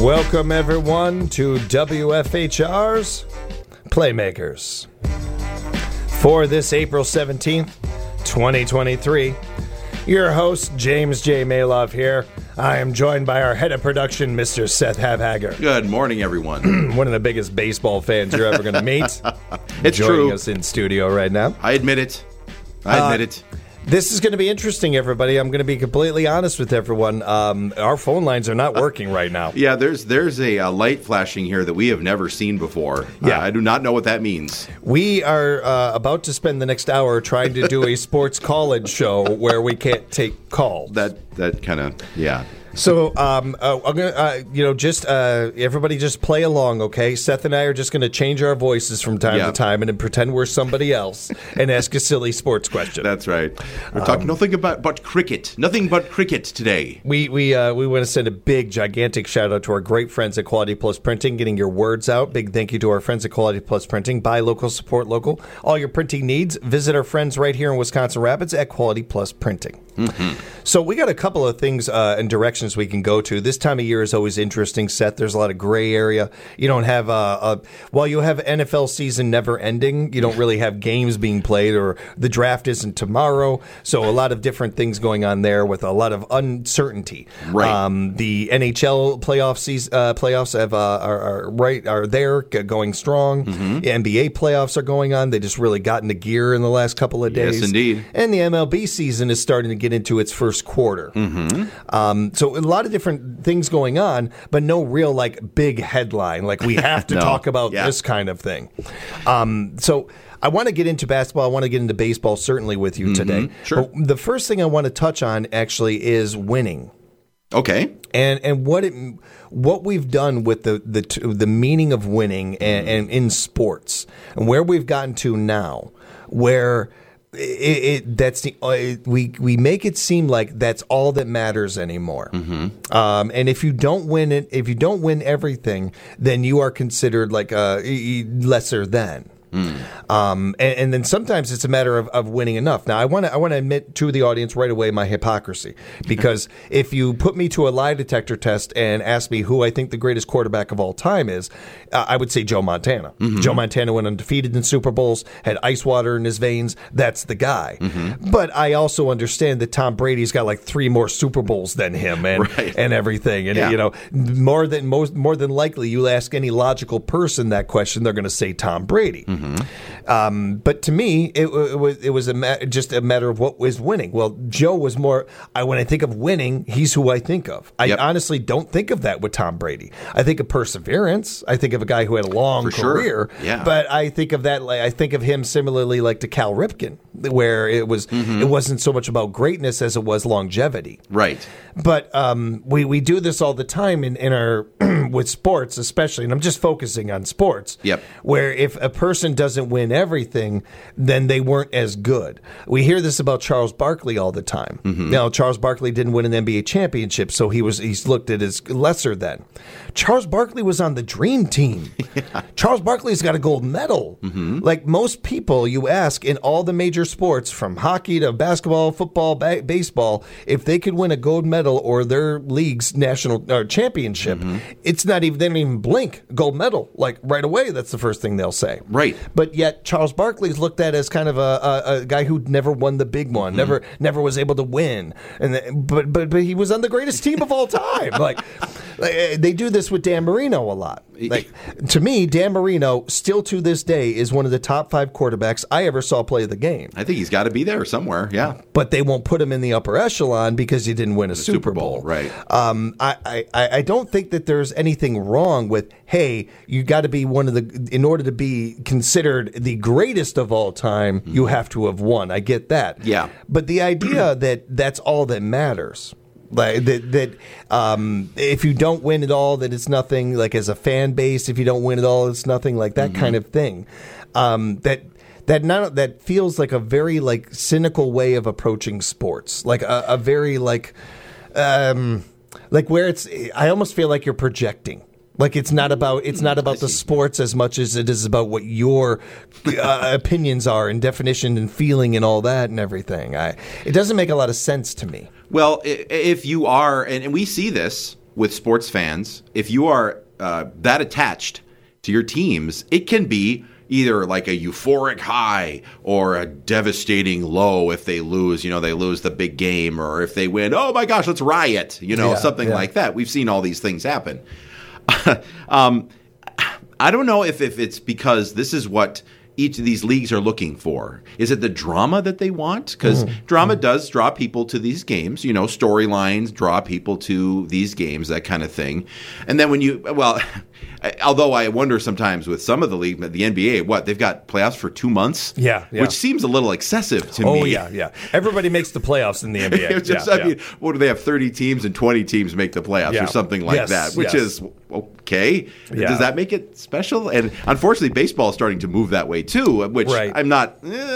Welcome, everyone, to WFHR's Playmakers. For this April 17th, 2023, your host, James J. Malov here. I am joined by our head of production, Mr. Seth Havhager. Good morning, everyone. One of the biggest baseball fans you're ever going to meet. It's joining true. us in studio right now. I admit it. I admit it. This is going to be interesting, everybody. I'm going to be completely honest with everyone. Our phone lines are not working right now. Yeah, there's a light flashing here that we have never seen before. Yeah. I do not know what that means. We are about to spend the next hour trying to do a sports college show where we can't take calls. That kind of, yeah. So, I'm gonna, everybody just play along, okay? Seth and I are just going to change our voices from time to time and then pretend we're somebody else and ask a silly sports question. That's right. We're talking nothing but cricket. Nothing but cricket today. We want to send a big, gigantic shout out to our great friends at Quality Plus Printing, getting your words out. Big thank you to our friends at Quality Plus Printing. Buy local, support local. All your printing needs, visit our friends right here in Wisconsin Rapids at Quality Plus Printing. Mm-hmm. So we got a couple of things and directions we can go to. This time of year is always interesting, Seth. There's a lot of gray area. You don't have while you have NFL season never ending, you don't really have games being played, or the draft isn't tomorrow. So a lot of different things going on there with a lot of uncertainty. Right. The NHL playoffs are there going strong. Mm-hmm. The NBA playoffs are going on. They just really got into gear in the last couple of days. Yes, indeed. And the MLB season is starting to get into its first quarter. Mm-hmm. So a lot of different things going on, but no real big headline. We have to talk about this kind of thing. So I want to get into basketball. I want to get into baseball certainly with you today. Sure. But the first thing I want to touch on actually is winning. Okay. And what we've done with the meaning of winning and in sports, and where we've gotten to now, where we make it seem like that's all that matters anymore. Mm-hmm. And if you don't win it, if you don't win everything, then you are considered lesser than. And then sometimes it's a matter of winning enough. Now, I want to admit to the audience right away my hypocrisy, because if you put me to a lie detector test and ask me who I think the greatest quarterback of all time is, I would say Joe Montana. Mm-hmm. Joe Montana went undefeated in Super Bowls, had ice water in his veins. That's the guy. Mm-hmm. But I also understand that Tom Brady's got 3 more Super Bowls than him and everything. And more than likely, you ask any logical person that question, they're going to say Tom Brady. Mm-hmm. But to me, it was just a matter of what was winning. Well, Joe was more. When I think of winning, he's who I think of. I honestly don't think of that with Tom Brady. I think of perseverance. I think of a guy who had a long career. Sure. Yeah. But I think of that. I think of him similarly, to Cal Ripken, where it wasn't so much about greatness as it was longevity. Right. But we do this all the time in our with sports, especially, and I'm just focusing on sports. Yep. Where if a person doesn't win everything, then they weren't as good. We hear this about Charles Barkley all the time. Mm-hmm. Now, Charles Barkley didn't win an NBA championship, so he's looked at as lesser than. Charles Barkley was on the dream team. Yeah. Charles Barkley's got a gold medal. Mm-hmm. Most people you ask in all the major sports, from hockey to basketball, football, baseball, if they could win a gold medal or their league's national championship, it's not even, they don't even blink. Gold medal, right away, that's the first thing they'll say. Right. But yet Charles Barkley's looked at as kind of a guy who never won the big one, never was able to win, but he was on the greatest team of all time. They do this with Dan Marino a lot. To me, Dan Marino still to this day is one of the top 5 quarterbacks I ever saw play the game. I think he's got to be there somewhere. Yeah. But they won't put him in the upper echelon because he didn't win a Super Bowl. Right. I don't think that there's anything wrong with, hey, you got to be in order to be considered the greatest of all time, you have to have won. I get that. Yeah. But the idea that that's all that matters, if you don't win at all, that it's nothing, as a fan base, if you don't win at all, it's nothing, that kind of thing. That feels like a very cynical way of approaching sports, a very where it's. I almost feel like you're projecting. It's not about the sports as much as it is about what your opinions are and definition and feeling and all that and everything. It doesn't make a lot of sense to me. Well, if you are, and we see this with sports fans, if you are that attached to your teams, it can be either like a euphoric high or a devastating low if they lose. They lose the big game, or if they win, oh my gosh, let's riot. Something like that. We've seen all these things happen. I don't know if it's because this is what each of these leagues are looking for. Is it the drama that they want? Because drama does draw people to these games. Storylines draw people to these games, that kind of thing. And then although I wonder sometimes with some of the league, the NBA, they've got playoffs for 2 months? Yeah. Which seems a little excessive to me. Oh, yeah. Everybody makes the playoffs in the NBA. What do they have, 30 teams and 20 teams make the playoffs or something like that, which is okay. Yeah. Does that make it special? And unfortunately, baseball is starting to move that way too, which I'm not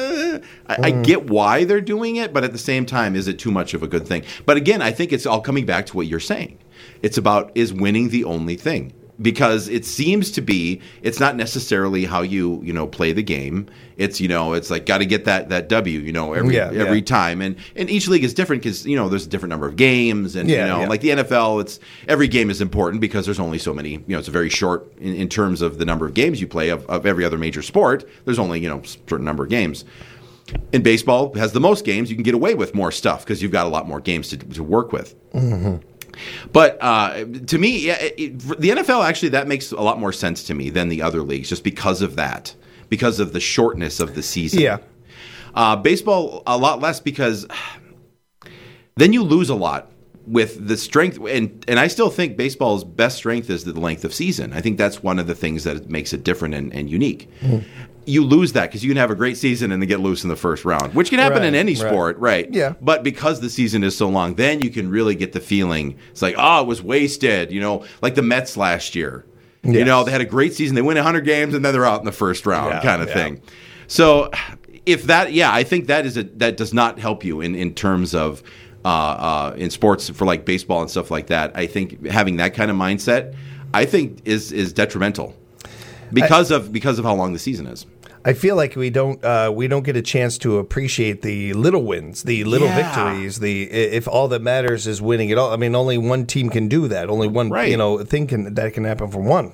I get why they're doing it, but at the same time, is it too much of a good thing? But again, I think it's all coming back to what you're saying. It's about, is winning the only thing? Because it seems to be, it's not necessarily how you play the game. It's it's like got to get that W every time, and each league is different because there's a different number of games, and like the NFL, it's every game is important because there's only so many. It's a very short in terms of the number of games you play of every other major sport. There's only a certain number of games. In baseball, it has the most games. You can get away with more stuff because you've got a lot more games to work with. Mm-hmm. But to me, the NFL, actually, that makes a lot more sense to me than the other leagues, just because of that, because of the shortness of the season. Yeah. Baseball, a lot less, because then you lose a lot with the strength. And I still think baseball's best strength is the length of season. I think that's one of the things that makes it different and unique. Mm. You lose that because you can have a great season and then get loose in the first round, which can happen in any sport, right? Yeah. But because the season is so long, then you can really get the feeling. It's like, it was wasted, like the Mets last year. Yes. They had a great season. They win 100 games and then they're out in the first round kind of thing. So if that, I think that does not help you in terms of in sports for like baseball and stuff like that. I think having that kind of mindset, I think is detrimental because of how long the season is. I feel like we don't get a chance to appreciate the little wins, the little victories. If all that matters is winning it all. I mean, only one team can do that. Only one thing that can happen from one.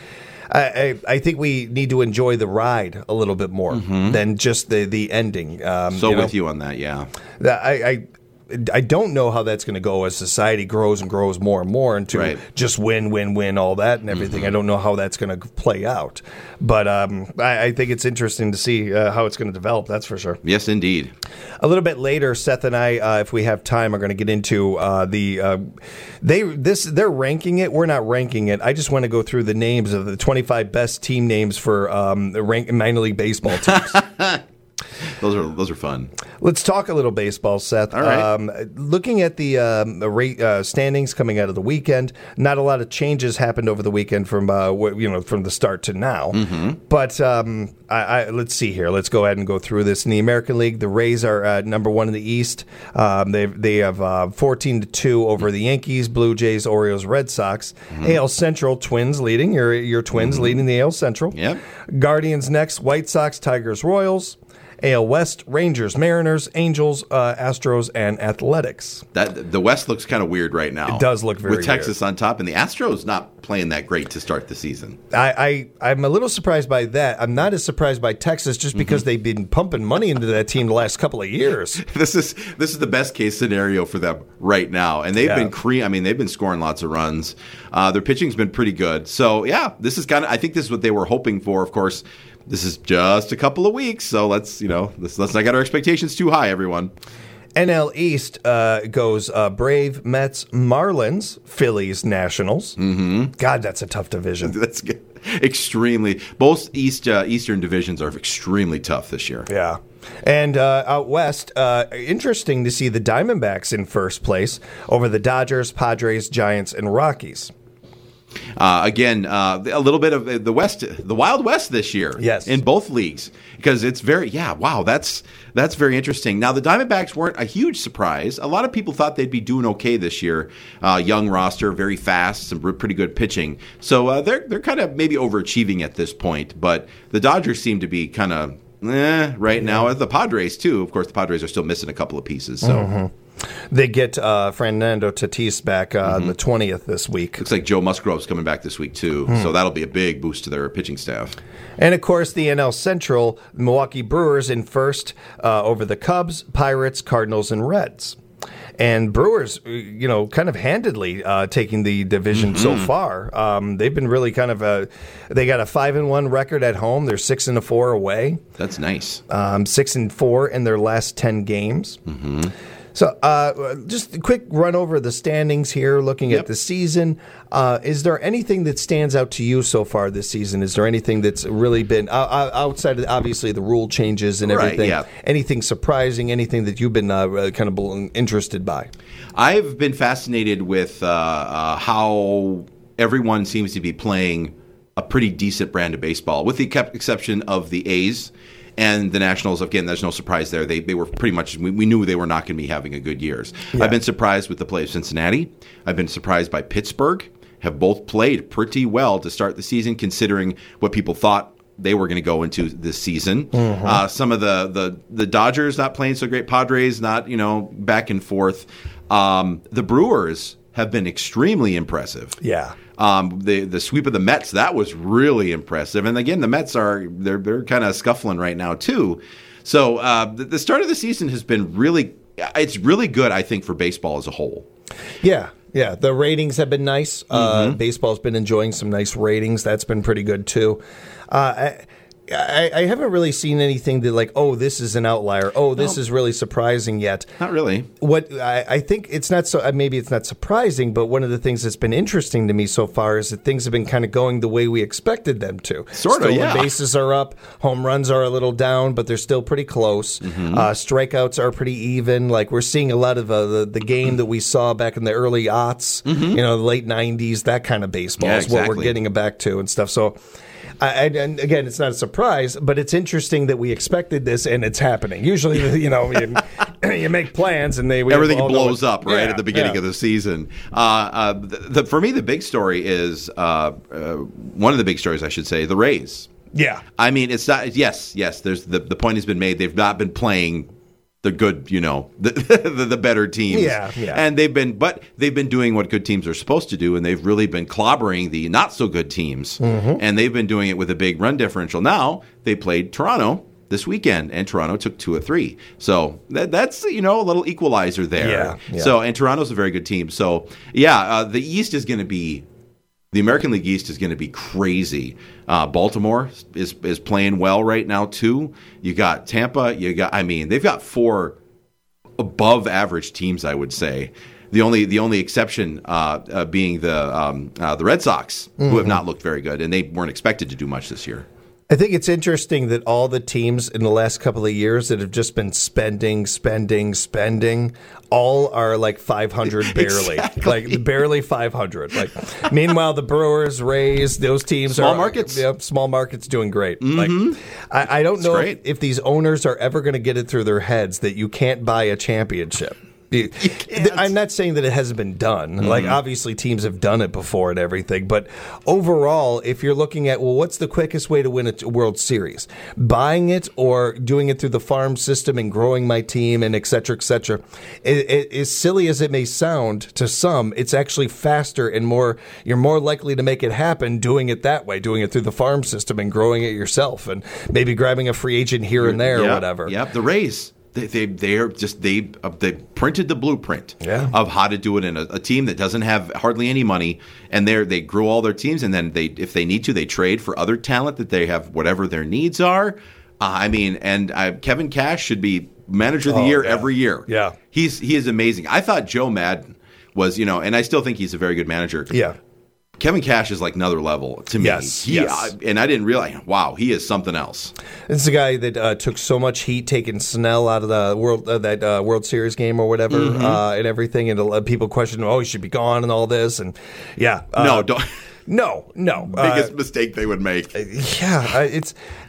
I think we need to enjoy the ride a little bit more than just the ending. With you on that, yeah. I don't know how that's going to go as society grows and grows more and more into just win, all that and everything. Mm-hmm. I don't know how that's going to play out. But I think it's interesting to see how it's going to develop, that's for sure. Yes, indeed. A little bit later, Seth and I, if we have time, are going to get into they're ranking it. We're not ranking it. I just want to go through the names of the 25 best team names for minor league baseball teams. Those are fun. Let's talk a little baseball, Seth. All right. Looking at the standings coming out of the weekend, not a lot of changes happened over the weekend from the start to now. Mm-hmm. But let's see here. Let's go ahead and go through this. In the American League, the Rays are number one in the East. They have 14-2 over the Yankees, Blue Jays, Orioles, Red Sox. Mm-hmm. AL Central, Twins leading. Your Twins leading the AL Central. Yep. Guardians next. White Sox, Tigers, Royals. AL West, Rangers, Mariners, Angels, Astros, and Athletics. The West looks kind of weird right now. It does look very with Texas on top, and the Astros not playing that great to start the season. I'm a little surprised by that. I'm not as surprised by Texas just because they've been pumping money into that team the last couple of years. This is the best case scenario for them right now, and they've been scoring lots of runs. Their pitching's been pretty good. So this is I think this is what they were hoping for. Of course, this is just a couple of weeks, so let's not get our expectations too high, everyone. NL East goes Brave, Mets, Marlins, Phillies, Nationals. Mm-hmm. God, that's a tough division. That's good. Extremely. Both Eastern divisions are extremely tough this year. Yeah. And out west, interesting to see the Diamondbacks in first place over the Dodgers, Padres, Giants, and Rockies. Again, a little bit of the Wild West this year. Yes. In both leagues, because it's that's very interesting. Now, the Diamondbacks weren't a huge surprise. A lot of people thought they'd be doing okay this year. Young roster, very fast, some pretty good pitching. So they're kind of maybe overachieving at this point. But the Dodgers seem to be kind of right now. The Padres too. Of course, the Padres are still missing a couple of pieces. So. Mm-hmm. They get Fernando Tatis back on the 20th this week. Looks like Joe Musgrove's coming back this week, too. So that'll be a big boost to their pitching staff. And, of course, the NL Central, Milwaukee Brewers in first over the Cubs, Pirates, Cardinals, and Reds. And Brewers, kind of handedly taking the division so far. They've been really kind of they got a 5-1 record at home. They're 6-4 away. That's nice. 6-4 in their last 10 games. So just a quick run over the standings here, looking at the season. Is there anything that stands out to you so far this season? Is there anything that's really been outside of, obviously, the rule changes and everything? Right, yeah. Anything surprising, anything that you've been kind of interested by? I've been fascinated with how everyone seems to be playing a pretty decent brand of baseball, with the exception of the A's. And the Nationals, again, there's no surprise there. They were pretty much, we knew they were not going to be having a good years. Yeah. I've been surprised with the play of Cincinnati. I've been surprised by Pittsburgh. Have both played pretty well to start the season, considering what people thought they were going to go into this season. Some of the Dodgers not playing so great. Padres not, back and forth. The Brewers have been extremely impressive. Yeah. The sweep of the Mets, that was really impressive. And again, the Mets they're kind of scuffling right now too. So the start of the season has been it's really good, I think, for baseball as a whole. Yeah. Yeah, the ratings have been nice. Baseball's been enjoying some nice ratings. That's been pretty good too. I haven't really seen anything that this is an outlier. This is really surprising yet. Not really. What I think it's not so. Maybe it's not surprising, but one of the things that's been interesting to me so far is that things have been kind of going the way we expected them to. Stolen bases are up, home runs are a little down, but they're still pretty close. Strikeouts are pretty even. Like we're seeing a lot of the game that we saw back in the early aughts, the late '90s. That kind of baseball is what we're getting back to and stuff. So. And again, it's not a surprise, but it's interesting that we expected this and it's happening. Usually, you make plans and everything blows up at the beginning of the season. For me, the big story is one of the big stories, I should say, the Rays. Yeah, I mean, it's not. Yes. There's the point has been made. They've not been playing the good, the better teams. Yeah. And they've been doing what good teams are supposed to do, and they've really been clobbering the not so good teams. And they've been doing it with a big run differential. Now they played Toronto this weekend, and Toronto took 2 of 3. So that's a little equalizer there. Yeah. So and Toronto's a very good team. So the East is going to be. The American League East is going to be crazy. Baltimore is playing well right now too. You got Tampa. They've got 4 above average teams, I would say. The only exception being the Red Sox, who have not looked very good, and they weren't expected to do much this year. I think it's interesting that all the teams in the last couple of years that have just been spending, all are like 500 barely, barely 500. Meanwhile, the Brewers, Rays, those teams small markets. Small markets doing great. I don't know if these owners are ever going to get it through their heads that you can't buy a championship. I'm not saying that it hasn't been done. Obviously, teams have done it before and everything. But overall, if you're looking at, what's the quickest way to win a World Series? Buying it or doing it through the farm system and growing my team and et cetera, et cetera. As silly as it may sound to some, it's actually faster and you're more likely to make it happen doing it that way, doing it through the farm system and growing it yourself and maybe grabbing a free agent here and there or whatever. Yep, the Rays. They printed the blueprint of how to do it in a team that doesn't have hardly any money, and they grew all their teams, and then if they need to, they trade for other talent that they have whatever their needs are. Kevin Cash should be manager of the year every year. Yeah, he is amazing. I thought Joe Maddon was, and I still think he's a very good manager. Yeah. Kevin Cash is like another level to me. Yes. And I didn't realize, wow, he is something else. This is a guy that took so much heat taking Snell out of the World Series game or whatever and everything, and people questioned, he should be gone and all this, and no, don't. No. Biggest mistake they would make.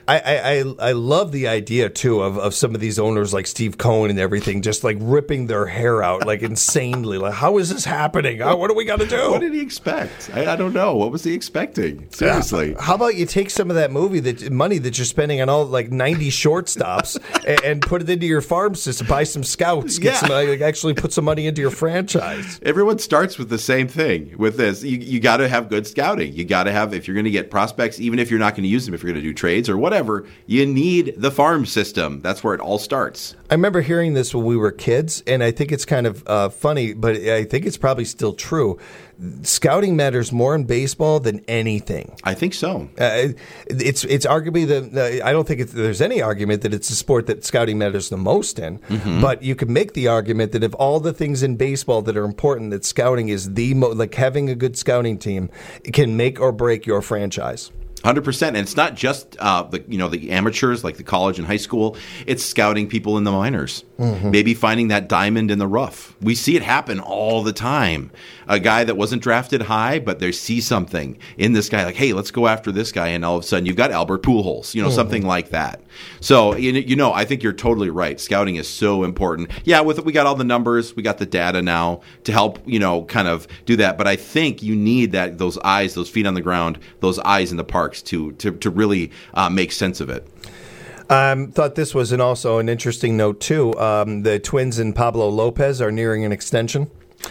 I love the idea too of some of these owners like Steve Cohen and everything just like ripping their hair out like insanely. Like, how is this happening? What do we got to do? What did he expect? I don't know. What was he expecting? Seriously. How about you take some of that money that you're spending on all like 90 shortstops and put it into your farm system, buy some scouts, actually put some money into your franchise. Everyone starts with the same thing with this. You got to have good scouting. You got to have, if you're going to get prospects, even if you're not going to use them, if you're going to do trades or whatever, you need the farm system. That's where it all starts. I remember hearing this when we were kids, and I think it's kind of funny, but I think it's probably still true. Scouting matters more in baseball than anything. I think so. It's arguably I don't think there's any argument that it's a sport that scouting matters the most in. Mm-hmm. But you could make the argument that of all the things in baseball that are important, that scouting is like having a good scouting team can make or break your franchise. 100%, and it's not just the amateurs like the college and high school. It's scouting people in the minors, maybe finding that diamond in the rough. We see it happen all the time. A guy that wasn't drafted high, but they see something in this guy, like, hey, let's go after this guy, and all of a sudden you've got Albert Pujols, something like that. So I think you're totally right. Scouting is so important. Yeah, we got all the numbers, we got the data now to help kind of do that. But I think you need those eyes, those feet on the ground, those eyes in the parks to really make sense of it. Thought this was also an interesting note, too. The Twins and Pablo Lopez are nearing an extension.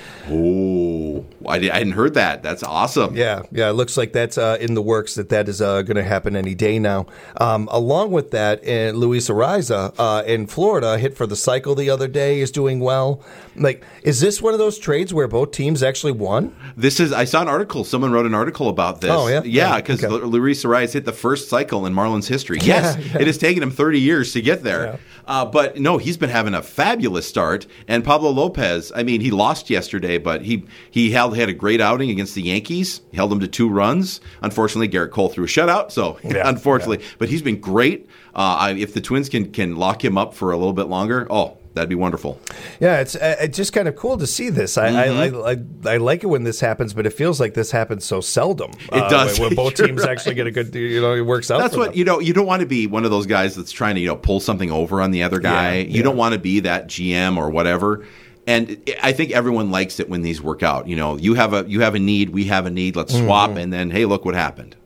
Oh, I hadn't heard that. That's awesome. Yeah. It looks like that's in the works, that is going to happen any day now. Along with that, Luis Ariza in Florida hit for the cycle the other day, is doing well. Like, is this one of those trades where both teams actually won? I saw an article. Someone wrote an article about this. Oh, yeah? Yeah, because Luis Ariza hit the first cycle in Marlins history. Yes, It has taken him 30 years to get there. Yeah. But no, he's been having a fabulous start. And Pablo Lopez, he lost yesterday, but he had a great outing against the Yankees. He held them to 2 runs. Unfortunately, Garrett Cole threw a shutout, so unfortunately. But he's been great. If the Twins can lock him up for a little bit longer, that'd be wonderful. Yeah, it's just kind of cool to see this. I like it when this happens, but it feels like this happens so seldom. It does. When both teams actually get a good, it works out. That's what, you don't want to be one of those guys that's trying to, pull something over on the other guy. You don't want to be that GM or whatever. And I think everyone likes it when these work out. You have a need, we have a need, let's swap, and then, hey, look what happened.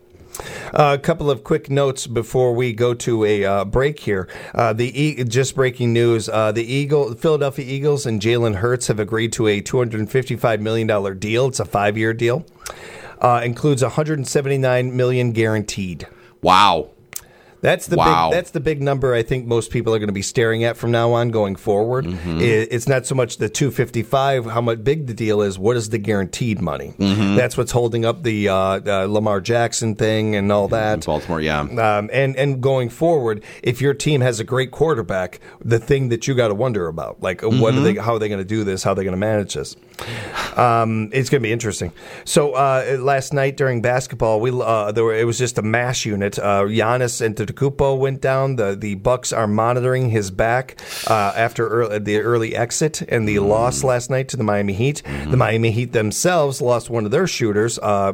A couple of quick notes before we go to a break here. Just breaking news: the Philadelphia Eagles and Jalen Hurts have agreed to a $255 million deal. It's a 5-year deal. Includes $179 million guaranteed. Wow. That's the big number I think most people are going to be staring at from now on going forward. Mm-hmm. It's not so much the 255, how much big the deal is. What is the guaranteed money? Mm-hmm. That's what's holding up the Lamar Jackson thing and all that. Baltimore, yeah. And going forward, if your team has a great quarterback, the thing that you got to wonder about, like how are they going to do this? How are they going to manage this? It's going to be interesting. So last night during basketball, it was just a mash unit. Giannis Antetokounmpo went down. The Bucks are monitoring his back after the early exit and the loss last night to the Miami Heat. The Miami Heat themselves lost one of their shooters.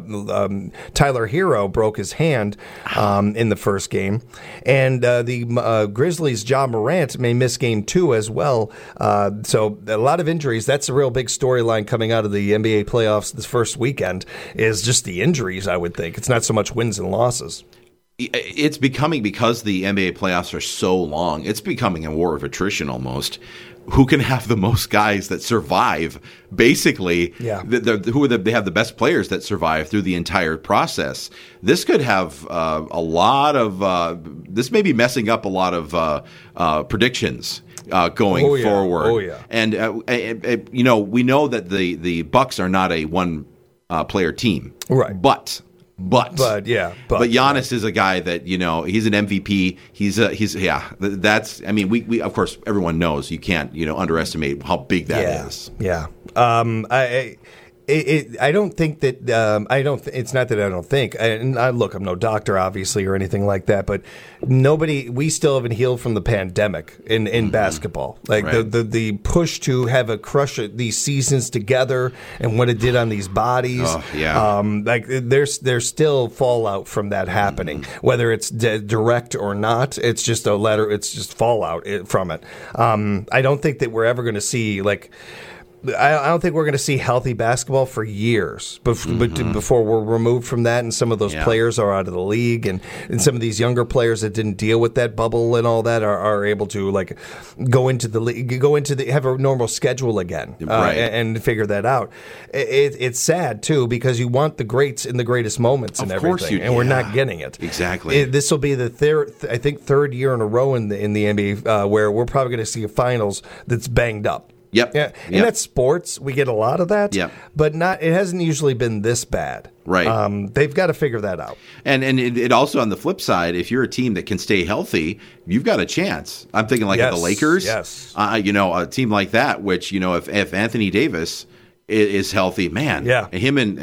Tyler Hero broke his hand in the first game, and the Grizzlies' Ja Morant may miss game 2 as well. So a lot of injuries. That's a real big storyline coming out of the NBA playoffs this first weekend, is just the injuries, I would think. It's not so much wins and losses. It's becoming, because the NBA playoffs are so long, it's becoming a war of attrition almost. Who can have the most guys that survive, basically. Yeah. They have the best players that survive through the entire process. This could have a lot of this may be messing up a lot of predictions going forward. Oh, yeah. And, we know that the Bucks are not a one-player team. Right. But Giannis is a guy that, he's an MVP. That's, we of course, everyone knows you can't, underestimate how big that is. Yeah. I don't think that it's not that I don't think. Look, I'm no doctor, obviously, or anything like that. But we still haven't healed from the pandemic in basketball. Like the push to have a crush these seasons together and what it did on these bodies. Oh, yeah. Like there's still fallout from that happening, whether it's direct or not. It's just it's just fallout from it. I don't think that we're ever going to see I don't think we're going to see healthy basketball for years before we're removed from that, and some of those players are out of the league, and some of these younger players that didn't deal with that bubble and all that are able to go into the league, have a normal schedule again, and figure that out. It's sad too, because you want the greats in the greatest moments and everything, and we're not getting it. Exactly. This will be the third year in a row in the NBA where we're probably going to see a finals that's banged up. Yep. Yeah. And that's sports. We get a lot of that. Yep. But it hasn't usually been this bad. Right. They've got to figure that out. And it also, on the flip side, if you're a team that can stay healthy, you've got a chance. I'm thinking of the Lakers. Yes. A team like that, which, if Anthony Davis is healthy, man. Yeah. Him and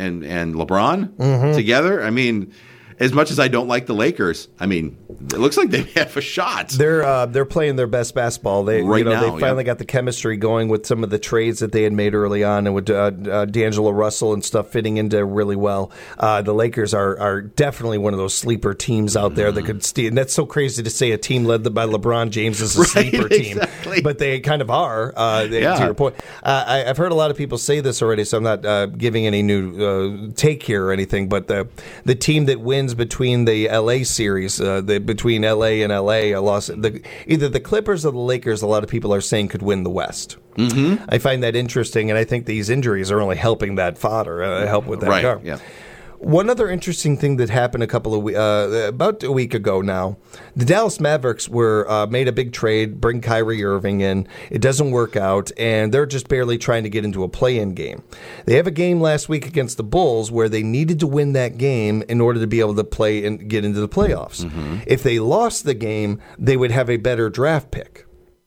LeBron together, I mean, as much as I don't like the Lakers, I mean, it looks like they have a shot. They're playing their best basketball. They finally got the chemistry going with some of the trades that they had made early on, and with D'Angelo Russell and stuff fitting into really well. The Lakers are definitely one of those sleeper teams out there that could steal. And that's so crazy to say a team led by LeBron James is a sleeper team, but they kind of are. To your point, I've heard a lot of people say this already, so I'm not giving any new take here or anything. But the team that wins between the LA series, between LA and LA, either the Clippers or the Lakers, a lot of people are saying could win the West. Mm-hmm. I find that interesting, and I think these injuries are only helping that fodder, help with that. Right. Yeah. One other interesting thing that happened about a week ago now, the Dallas Mavericks made a big trade, bring Kyrie Irving in. It doesn't work out, and they're just barely trying to get into a play-in game. They have a game last week against the Bulls where they needed to win that game in order to be able to play and get into the playoffs. Mm-hmm. If they lost the game, they would have a better draft pick.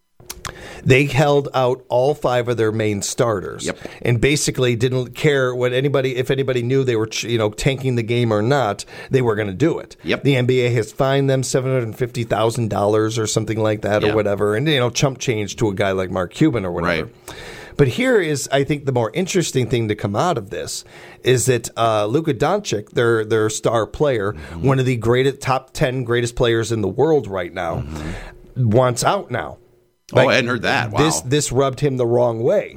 They held out all 5 of their main starters, and basically didn't care if anybody knew they were tanking the game or not. They were going to do it. Yep. The NBA has fined them $750,000 or something like that, or whatever, and chump change to a guy like Mark Cuban or whatever. Right. But here is, I think, the more interesting thing to come out of this is that Luka Doncic, their star player, one of the top 10 greatest players in the world right now, wants out now. I hadn't heard that. Wow. This rubbed him the wrong way.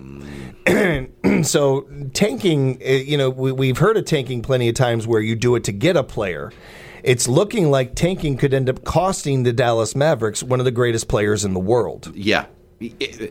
So tanking, we've heard of tanking plenty of times where you do it to get a player. It's looking like tanking could end up costing the Dallas Mavericks one of the greatest players in the world. Yeah. It's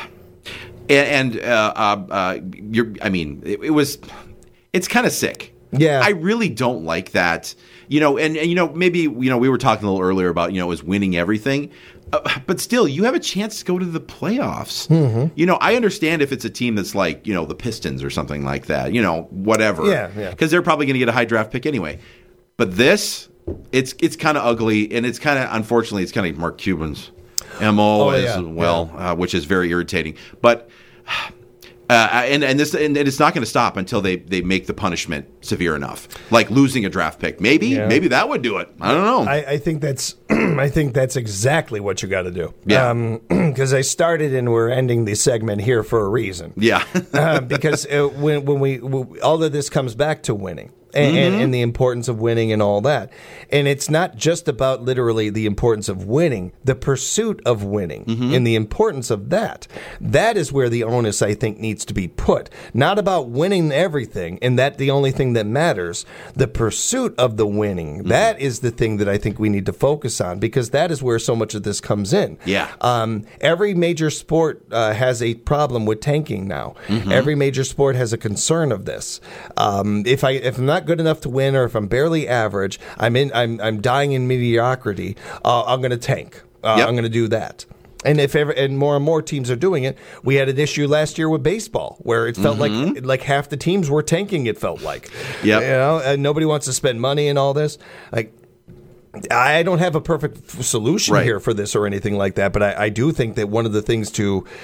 kind of sick. Yeah. I really don't like that. Maybe we were talking a little earlier about, is winning everything. But still, you have a chance to go to the playoffs. Mm-hmm. I understand if it's a team that's like, the Pistons or something like that, whatever. Yeah. Because they're probably going to get a high draft pick anyway. But this, it's kind of ugly, and it's kind of, unfortunately, it's kind of Mark Cuban's MO as well, which is very irritating. But and it's not going to stop until they make the punishment severe enough, like losing a draft pick. Maybe that would do it. I don't know. I think that's exactly what you got to do. Yeah. Because I started and we're ending the segment here for a reason. Yeah. Because when we all of this comes back to winning. And the importance of winning and all that. And it's not just about literally the importance of winning, the pursuit of winning and the importance of that. That is where the onus, I think, needs to be put. Not about winning everything and that the only thing that matters. The pursuit of the winning, that is the thing that I think we need to focus on, because that is where so much of this comes in. Yeah. Every major sport has a problem with tanking now. Every major sport has a concern of this. If I'm not good enough to win, or if I'm barely average, I'm dying in mediocrity, I'm going to tank. I'm going to do that. And and more teams are doing it. We had an issue last year with baseball where it felt like half the teams were tanking. It felt like, and nobody wants to spend money and all this. I don't have a perfect solution here for this or anything like that, but I do think that one of the things to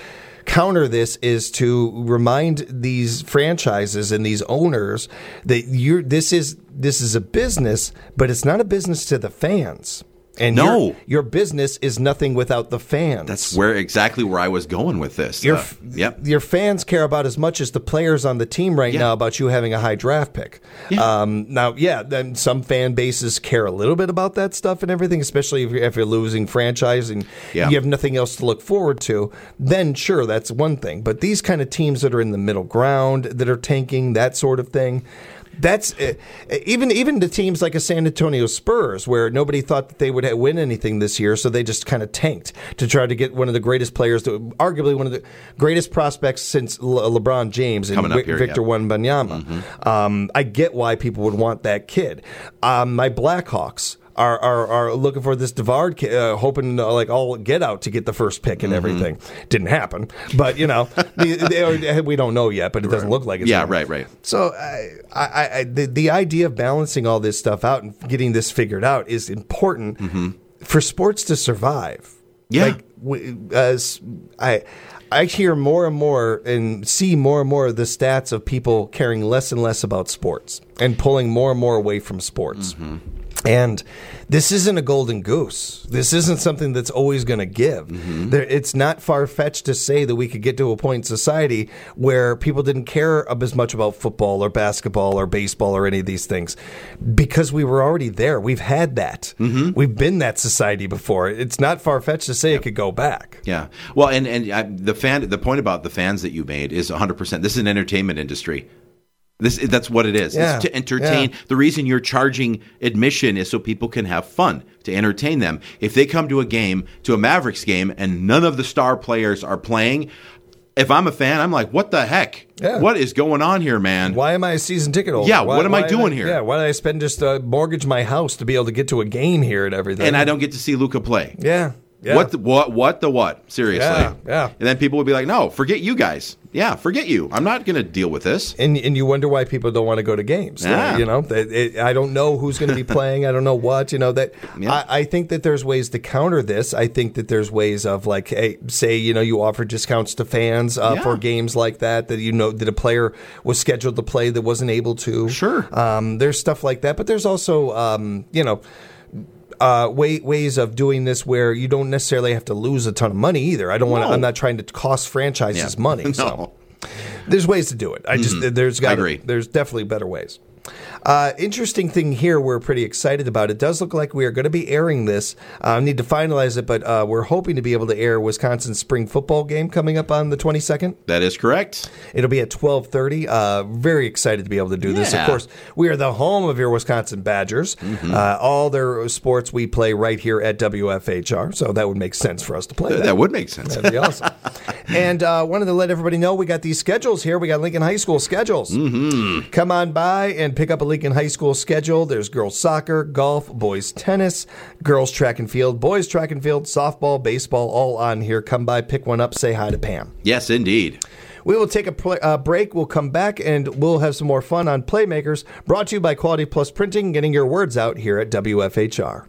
counter this is to remind these franchises and these owners that this is a business, but it's not a business to the fans. And your business is nothing without the fans. That's exactly where I was going with this. Your fans care about as much as the players on the team right now about you having a high draft pick. Then some fan bases care a little bit about that stuff and everything, especially if you're losing franchise and you have nothing else to look forward to. Then sure, that's one thing. But these kind of teams that are in the middle ground, that are tanking, that sort of thing. That's even the teams like a San Antonio Spurs, where nobody thought that they would win anything this year, so they just kind of tanked to try to get one of the greatest players, arguably one of the greatest prospects since LeBron James and Victor Wembanyama. Mm-hmm. I get why people would want that kid. My Blackhawks are looking for this Devard kid, hoping like all get out to get the first pick and everything. Didn't happen, but we don't know yet. But it doesn't look like it's right. So the idea of balancing all this stuff out and getting this figured out is important for sports to survive. Yeah, I hear more and more and see more and more of the stats of people caring less and less about sports and pulling more and more away from sports. And this isn't a golden goose. This isn't something that's always going to give. It's not far-fetched to say that we could get to a point in society where people didn't care as much about football or basketball or baseball or any of these things because we were already there. We've had that. We've been that society before. It's not far-fetched to say it could go back. Yeah. Well, and the point about the fans that you made is 100%. This is an entertainment industry. That's what it is. It's to entertain. Yeah. The reason you're charging admission is so people can have fun, to entertain them. If they come to a Mavericks game, and none of the star players are playing, if I'm a fan, I'm like, what the heck? Yeah. What is going on here, man? Why am I a season ticket holder? Yeah, what am I doing here? Yeah, why did I spend just mortgage my house to be able to get to a game here and everything? And I don't get to see Luka play. Yeah. What the what? Seriously. Yeah. And then people would be like, no, forget you guys. Yeah, forget you. I'm not going to deal with this. And you wonder why people don't want to go to games. Yeah. I don't know who's going to be playing. I don't know what. I think that there's ways to counter this. I think that there's ways of like, hey, say, you offer discounts to fans for games like that that a player was scheduled to play that wasn't able to. Sure. There's stuff like that. But there's also, ways of doing this where you don't necessarily have to lose a ton of money either. I'm not trying to cost franchises money. No. So there's ways to do it. There's definitely better ways. Interesting thing here we're pretty excited about. It does look like we are going to be airing this. I need to finalize it, but we're hoping to be able to air Wisconsin's spring football game coming up on the 22nd. That is correct. It'll be at 12:30. Very excited to be able to do this. Of course, we are the home of your Wisconsin Badgers. All their sports we play right here at WFHR, so that would make sense for us to play that. That would make sense. That'd be awesome. And wanted to let everybody know we got these schedules here. We got Lincoln High School schedules. Come on by and pick up a Lincoln High School schedule. There's girls soccer, golf, boys tennis, girls track and field, boys track and field, softball, baseball, all on here. Come by, pick one up, say hi to Pam. Yes, indeed. We will take a break. We'll come back and we'll have some more fun on Playmakers, brought to you by Quality Plus Printing, getting your words out here at WFHR.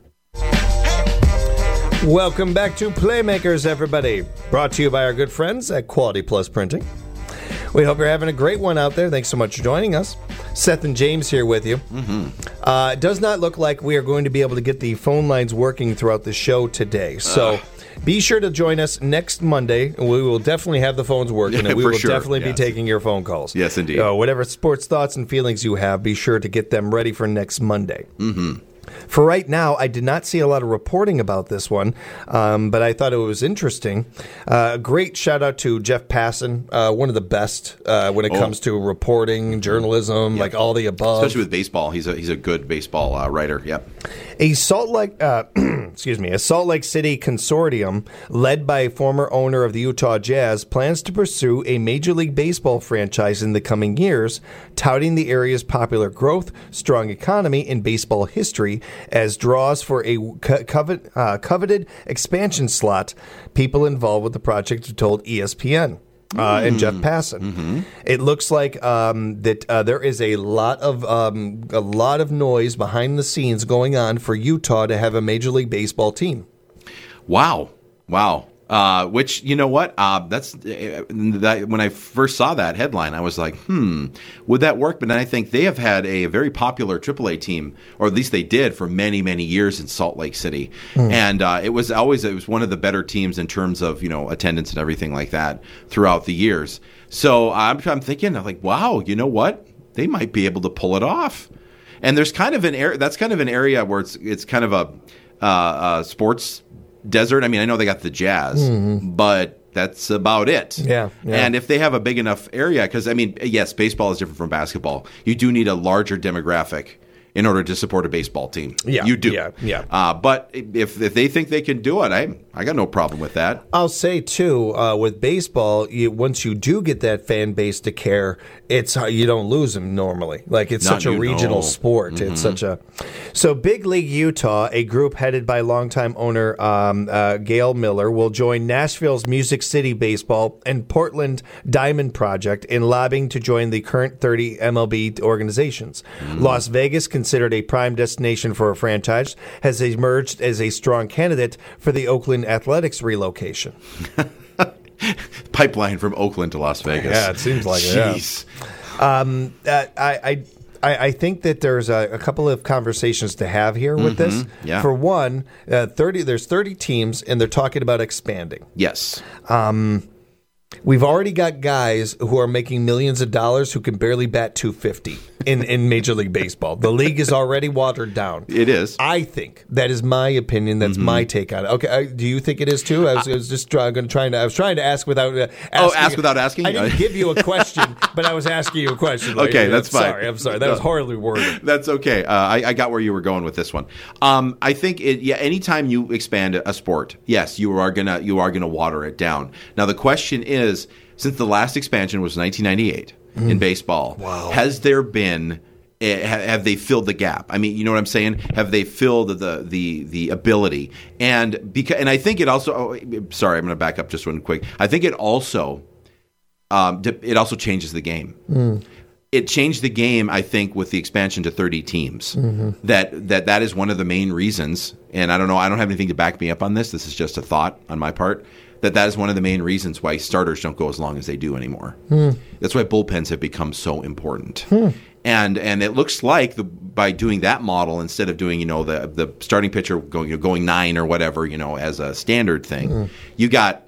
Welcome back to Playmakers, everybody. Brought to you by our good friends at Quality Plus Printing. We hope you're having a great one out there. Thanks so much for joining us. Seth and James here with you. It does not look like we are going to be able to get the phone lines working throughout the show today. So be sure to join us next Monday. We will definitely have the phones working, and we will definitely be taking your phone calls. Yes, indeed. Whatever sports thoughts and feelings you have, be sure to get them ready for next Monday. For right now, I did not see a lot of reporting about this one, but I thought it was interesting. Great shout out to Jeff Passan, one of the best when it comes to reporting, journalism, like all the above. Especially with baseball, he's a good baseball writer. Yep. A Salt Lake City consortium led by former owner of the Utah Jazz plans to pursue a Major League Baseball franchise in the coming years, touting the area's popular growth, strong economy, and baseball history as draws for a coveted expansion slot. People involved with the project have told ESPN. And Jeff Passan. It looks like that there is a lot of noise behind the scenes going on for Utah to have a Major League Baseball team. Wow. Which, you know what? When I first saw that headline, I was like, would that work? But then I think they have had a very popular AAA team, or at least they did for many, many years in Salt Lake City. And it was one of the better teams in terms of, attendance and everything like that throughout the years. So I'm thinking, I'm like, wow, you know what? They might be able to pull it off. And there's kind of an area where it's kind of a sports desert. I mean, I know they got the Jazz, but that's about it. Yeah. And if they have a big enough area, because, I mean, yes, baseball is different from basketball. You do need a larger demographic in order to support a baseball team. Yeah. You do. Yeah. But if they think they can do it, I got no problem with that. I'll say, too, with baseball, once you do get that fan base to care, you don't lose them normally. Like, it's such a regional sport. It's such a... So, Big League Utah, a group headed by longtime owner Gail Miller, will join Nashville's Music City Baseball and Portland Diamond Project in lobbying to join the current 30 MLB organizations. Las Vegas, considered a prime destination for a franchise, has emerged as a strong candidate for the Oakland Athletics relocation. Pipeline from Oakland to Las Vegas. Yeah, it seems like it. Jeez. I think that there's a couple of conversations to have here with this. Yeah. For one, there's 30 teams, and they're talking about expanding. Yes. We've already got guys who are making millions of dollars who can barely bat .250 in Major League Baseball. The league is already watered down. It is. I think that is my opinion. That's my take on it. Okay, do you think it is too? I was trying to ask without asking. Ask without asking. I didn't give you a question, but I was asking you a question. Okay, that's fine. I'm sorry. That was horribly worded. That's okay. I got where you were going with this one. I think anytime you expand a sport, yes, you are gonna water it down. Now the question is, since the last expansion was 1998 in baseball, has there been? Have they filled the gap? I mean, you know what I'm saying? Have they filled the ability? And I think it also. Sorry, I'm going to back up just one quick. I think it also changes the game. It changed the game, I think, with the expansion to 30 teams. That is one of the main reasons. And I don't know. I don't have anything to back me up on this. This is just a thought on my part. That is one of the main reasons why starters don't go as long as they do anymore. That's why bullpens have become so important. And it looks like by doing that model instead of doing the starting pitcher going 9 or whatever as a standard thing, you got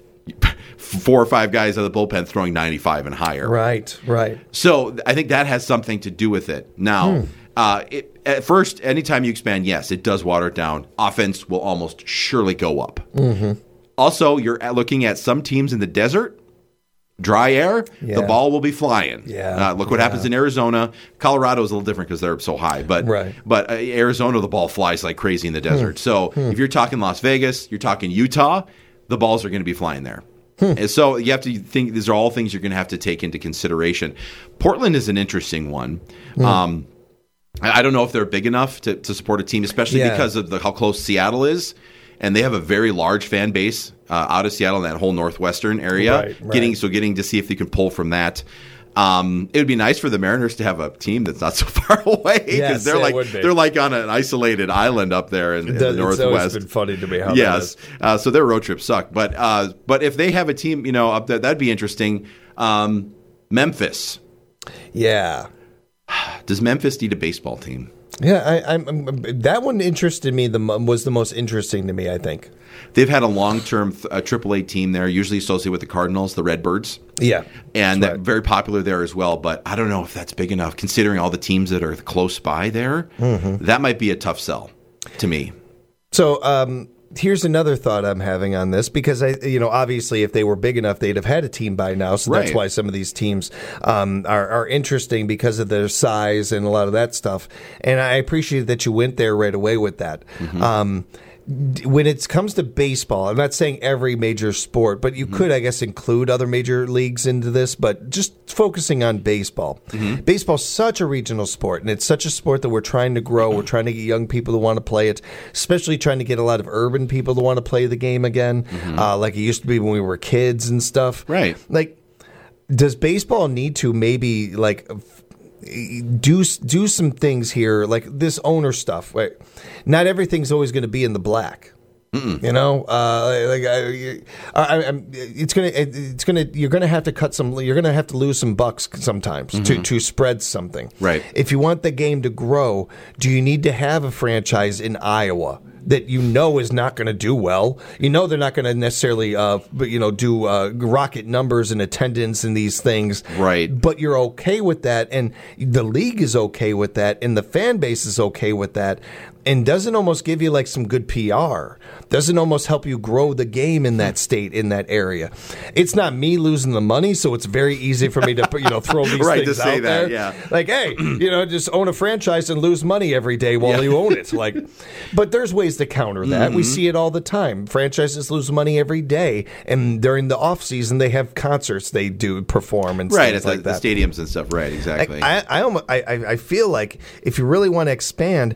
4 or 5 guys out of the bullpen throwing 95 and higher. Right. So I think that has something to do with it. Now, at first, anytime you expand, yes, it does water it down. Offense will almost surely go up. Also, you're looking at some teams in the desert, dry air, the ball will be flying. Look what happens in Arizona. Colorado is a little different because they're so high. But Arizona, the ball flies like crazy in the desert. So if you're talking Las Vegas, you're talking Utah, the balls are going to be flying there. And so you have to think these are all things you're going to have to take into consideration. Portland is an interesting one. I don't know if they're big enough to support a team, especially because of how close Seattle is. And they have a very large fan base out of Seattle in that whole northwestern area. Getting to see if they can pull from that. It would be nice for the Mariners to have a team that's not so far away because they're like on an isolated island up there in the Northwest. It's always been funny to me how that is. So their road trips suck. But if they have a team, up there, that'd be interesting. Memphis. Yeah. Does Memphis need a baseball team? Yeah, that one interested me. Was the most interesting to me, I think. They've had a long-term AAA team there, usually associated with the Cardinals, the Redbirds. Yeah, and they're very popular there as well. But I don't know if that's big enough, considering all the teams that are close by there. That might be a tough sell to me. So here's another thought I'm having on this, because obviously if they were big enough, they'd have had a team by now. So that's why some of these teams are interesting because of their size and a lot of that stuff. And I appreciate that you went there right away with that. When it comes to baseball, I'm not saying every major sport, but you could, I guess, include other major leagues into this, but just focusing on baseball. Baseball's such a regional sport, and it's such a sport that we're trying to grow. We're trying to get young people to want to play it, especially trying to get a lot of urban people to want to play the game again, like it used to be when we were kids and stuff. Right. Like, does baseball need to maybe, like, do some things here, like this owner stuff. Right? Not everything's always going to be in the black. You know, you're gonna have to cut some. You're gonna have to lose some bucks sometimes to spread something. Right. If you want the game to grow, do you need to have a franchise in Iowa that you know is not going to do well? You know they're not going to necessarily, do rocket numbers and attendance and these things. Right. But you're okay with that, and the league is okay with that, and the fan base is okay with that. And doesn't almost give you like some good PR? Doesn't almost help you grow the game in that state, in that area? It's not me losing the money, so it's very easy for me to throw these right, things to say out that, there. Yeah. Like, hey, just own a franchise and lose money every day while you own it. Like, but there's ways to counter that. We see it all the time. Franchises lose money every day, and during the off season they have concerts they do perform and right, things like the that. Stadiums and stuff. Right, exactly. I feel like if you really want to expand.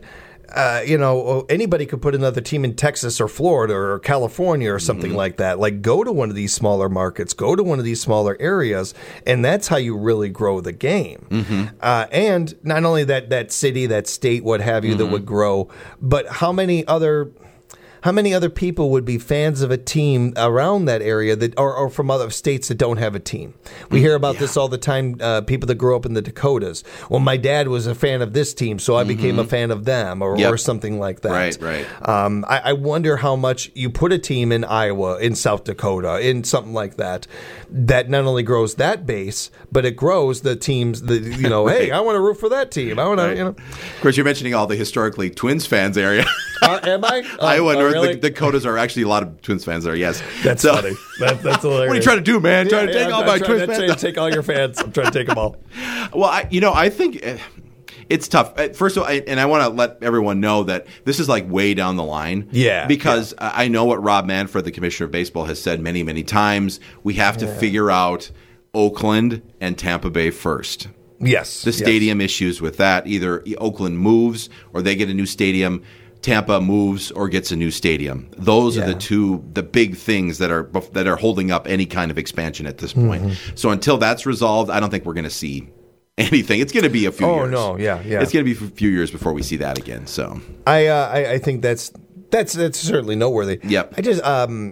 Anybody could put another team in Texas or Florida or California or something like that. Like, go to one of these smaller markets, go to one of these smaller areas, and that's how you really grow the game. And not only that city, that state, what have you, that would grow, but how many other people would be fans of a team around that area that or from other states that don't have a team? We hear about this all the time, people that grow up in the Dakotas. Well, my dad was a fan of this team, so I became a fan of them, or something like that. Right. I wonder how much you put a team in Iowa, in South Dakota, in something like that not only grows that base, but it grows the teams that, right. Hey, I want to root for that team. I want to, Of course, you're mentioning all the historically Twins fans area. Am I? Iowa and really? the Dakotas are actually a lot of Twins fans there, yes. That's funny. That's hilarious. What are you trying to do, man? Trying to take all my Twins fans? Take all your fans. I'm trying to take them all. Well, I think it's tough. First of all, and I want to let everyone know that this is like way down the line. Yeah. Because I know what Rob Manfred, the commissioner of baseball, has said many, many times. We have to figure out Oakland and Tampa Bay first. Yes. The stadium issues with that. Either Oakland moves or they get a new stadium. Tampa moves or gets a new stadium. Those are the big things that are holding up any kind of expansion at this point. So until that's resolved, I don't think we're going to see anything. It's going to be a few years. Oh no, yeah. It's going to be a few years before we see that again. So I think that's certainly noteworthy. Yep. I just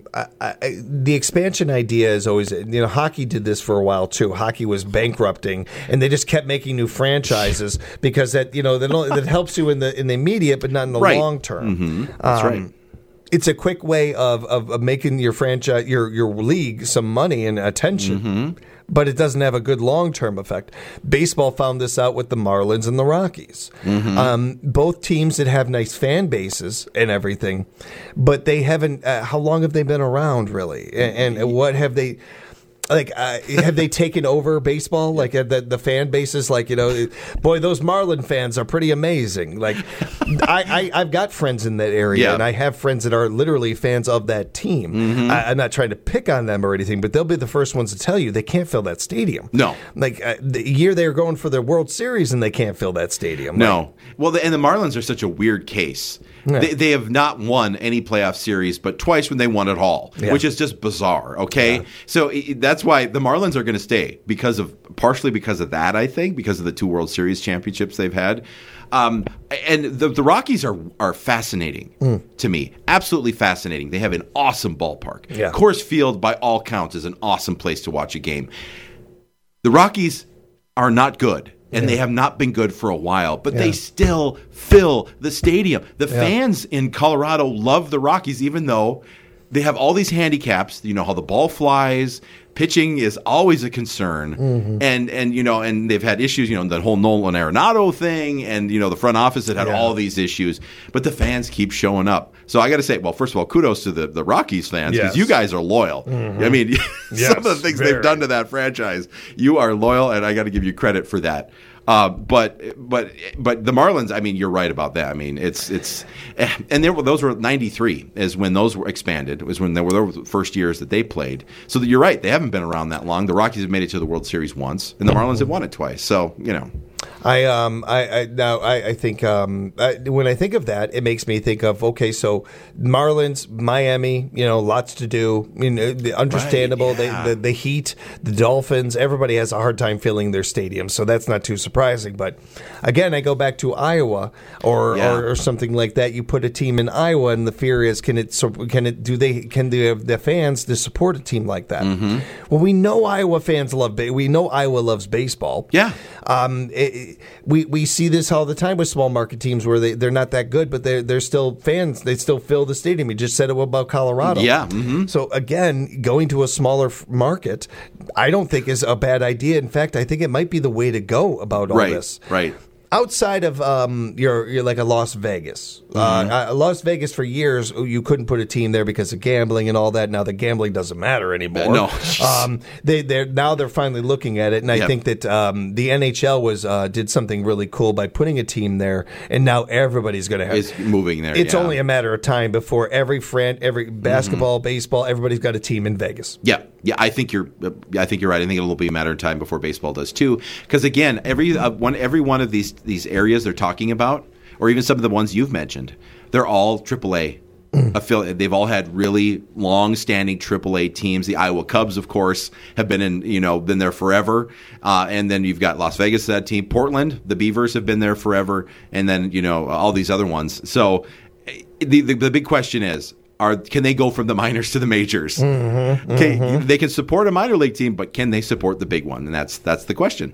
the expansion idea is always, hockey did this for a while too. Hockey was bankrupting, and they just kept making new franchises because that helps you in the immediate, but not in the long term. That's right. It's a quick way of making your franchise, your league, some money and attention. But it doesn't have a good long-term effect. Baseball found this out with the Marlins and the Rockies. Both teams that have nice fan bases and everything, but they haven't. How long have they been around, really? And what have they? Like, have they taken over baseball? Like, the fan bases, like, boy, those Marlin fans are pretty amazing. Like, I've got friends in that area, and I have friends that are literally fans of that team. I'm not trying to pick on them or anything, but they'll be the first ones to tell you they can't fill that stadium. No. Like, the year they were going for their World Series, and they can't fill that stadium. No. Well, and the Marlins are such a weird case. Yeah. They have not won any playoff series, but twice when they won it all, which is just bizarre, okay? Yeah. So that's why the Marlins are going to stay, partially because of that, I think, because of the 2 World Series championships they've had. And the Rockies are fascinating to me, absolutely fascinating. They have an awesome ballpark. Yeah. Coors Field, by all counts, is an awesome place to watch a game. The Rockies are not good. And they have not been good for a while, but they still fill the stadium. The fans in Colorado love the Rockies, even though they have all these handicaps. You know how the ball flies. Pitching is always a concern, and they've had issues. The whole Nolan Arenado thing, and the front office that had all these issues. But the fans keep showing up. So I got to say, well, first of all, kudos to the Rockies fans, because you guys are loyal. I mean, some of the things they've done to that franchise, you are loyal, and I got to give you credit for that. But the Marlins, I mean, you're right about that. I mean, and those were 93 is when those were expanded. It was when they were the first years that they played. So you're right. They haven't been around that long. The Rockies have made it to the World Series once, and the Marlins have won it twice. So, I think when I think of that, it makes me think of, okay, so Marlins, Miami, lots to do, understandable. Right, yeah. The Heat, the Dolphins, everybody has a hard time filling their stadiums, so that's not too surprising. But again, I go back to Iowa or something like that. You put a team in Iowa, and the fear is, can the fans to support a team like that? Mm-hmm. Well, we know Iowa fans we know Iowa loves baseball. Yeah. We see this all the time with small market teams where they're not that good, but they're still fans. They still fill the stadium. You just said it about Colorado. Yeah. Mm-hmm. So again, going to a smaller market, I don't think is a bad idea. In fact, I think it might be the way to go about all this. Right. Outside of you're like a Las Vegas. Las Vegas for years, you couldn't put a team there because of gambling and all that. Now the gambling doesn't matter anymore. No. They're finally looking at it, and I think that the NHL did something really cool by putting a team there, and now everybody's going to have is moving there. It's only a matter of time before every basketball, baseball, everybody's got a team in Vegas. Yeah. I think you're right. I think it'll be a matter of time before baseball does too. Because again, every one of these areas they're talking about, or even some of the ones you've mentioned, they're all AAA affiliate. They've all had really long-standing AAA teams. The Iowa Cubs, of course, have been been there forever. And then you've got Las Vegas, that team. Portland, the Beavers have been there forever. And then all these other ones. So the big question is, can they go from the minors to the majors? They can support a minor league team, but can they support the big one? And that's the question.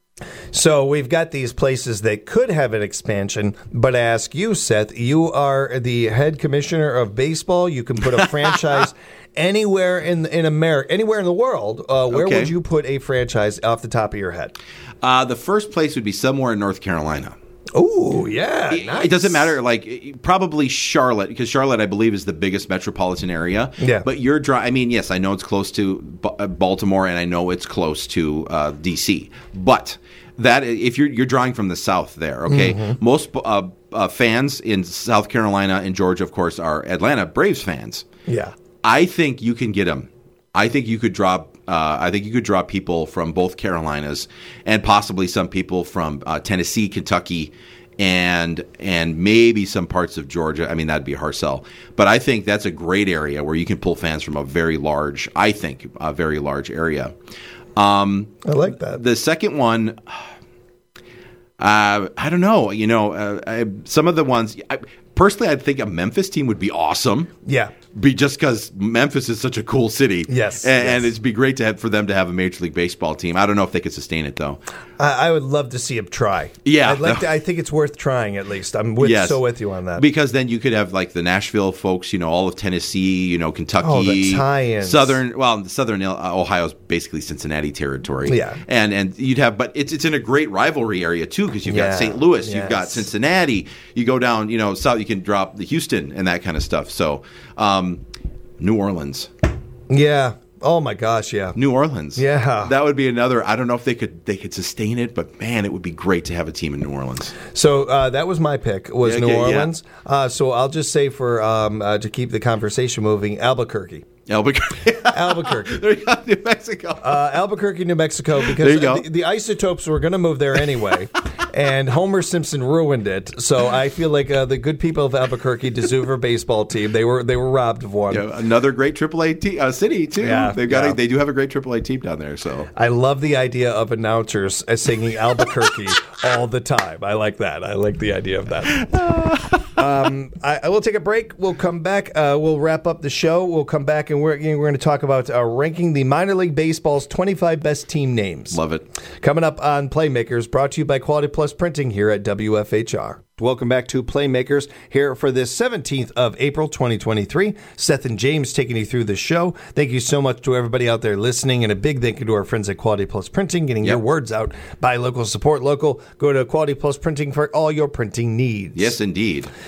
So we've got these places that could have an expansion, but I ask you, Seth, you are the head commissioner of baseball. You can put a franchise anywhere in America, anywhere in the world. Where would you put a franchise off the top of your head? The first place would be somewhere in North Carolina. Oh, yeah. Nice. It doesn't matter, probably Charlotte, because Charlotte, I believe, is the biggest metropolitan area. Yeah. But yes, I know it's close to Baltimore, and I know it's close to D.C. But that if you're drawing from the South there, okay? Most fans in South Carolina and Georgia, of course, are Atlanta Braves fans. Yeah. I think you can get them. I think you could draw people from both Carolinas and possibly some people from Tennessee, Kentucky, and maybe some parts of Georgia. I mean, that'd be a hard sell. But I think that's a great area where you can pull fans from a very large area. I like that. The second one, I don't know. Some of the ones, personally, I think a Memphis team would be awesome. Yeah. Just because Memphis is such a cool city. Yes. And it'd be great for them to have a Major League Baseball team. I don't know if they could sustain it, though. I would love to see them try. Yeah. I think it's worth trying, at least. I'm so with you on that. Because then you could have, the Nashville folks, all of Tennessee, Kentucky. Oh, the tie-ins. Southern Ohio is basically Cincinnati territory. Yeah. And you'd have, but it's in a great rivalry area, too, because you've got St. Louis, you've got Cincinnati. You go down, south, you can drop the Houston and that kind of stuff. So, New Orleans. Yeah. Oh my gosh, yeah. New Orleans. Yeah. That would be another. I don't know if they could sustain it, but man, it would be great to have a team in New Orleans. So that was my pick, New Orleans. Yeah. So I'll just say for to keep the conversation moving, Albuquerque. Albuquerque. There you go, New Mexico. Albuquerque, New Mexico, because the Isotopes were going to move there anyway, and Homer Simpson ruined it. So I feel like the good people of Albuquerque deserve a baseball team. They were robbed of one. Yeah, another great AAA city too. Yeah, they do have a great AAA team down there. So I love the idea of announcers singing Albuquerque all the time. I like that. I like the idea of that. I will take a break. We'll come back. We'll wrap up the show. We'll come back and we're going to talk about ranking the minor league baseball's 25 best team names. Love it. Coming up on Playmakers, brought to you by Quality Plus Printing here at WFHR. Welcome back to Playmakers here for the 17th of April, 2023. Seth and James taking you through the show. Thank you so much to everybody out there listening, and a big thank you to our friends at Quality Plus Printing, getting your words out. Buy local, support local. Go to Quality Plus Printing for all your printing needs. Yes, indeed.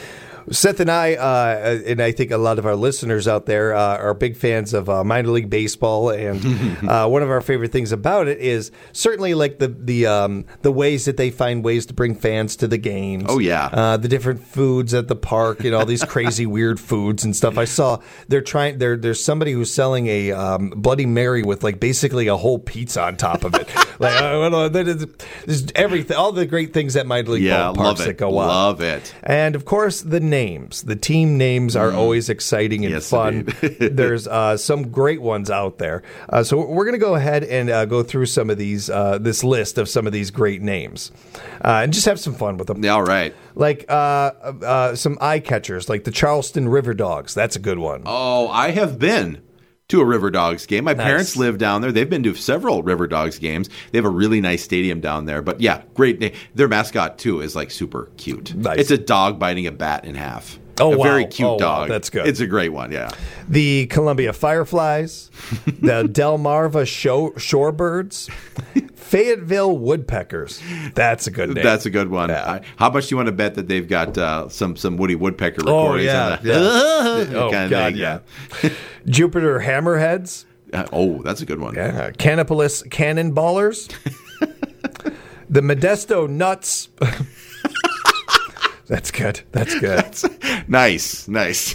Seth and I think a lot of our listeners out there are big fans of minor league baseball, and one of our favorite things about it is certainly like the ways that they find ways to bring fans to the games. Oh yeah, the different foods at the park, all these crazy weird foods and stuff. I saw there's somebody who's selling a Bloody Mary with like basically a whole pizza on top of it. There's everything, all the great things at minor league parks that go on. Love it, and of course the team names are always exciting and fun. There's some great ones out there. So we're going to go ahead and go through some of these, this list of some of these great names, and just have some fun with them. Yeah, all right. Like some eye catchers, like the Charleston River Dogs. That's a good one. Oh, I have been to a River Dogs game. My parents live down there. They've been to several River Dogs games. They have a really nice stadium down there. But yeah, great name. Their mascot, too, is like super cute. Nice. It's a dog biting a bat in half. Oh, wow. Very cute dog. Wow. That's good. It's a great one, yeah. The Columbia Fireflies, the Delmarva Shorebirds, Fayetteville Woodpeckers. That's a good name. That's a good one. Yeah. How much do you want to bet that they've got some Woody Woodpecker recordings? Oh, yeah. Kind of thing, yeah. Jupiter Hammerheads. That's a good one. Yeah. Canopolis Cannonballers. The Modesto Nuts. That's good. Nice.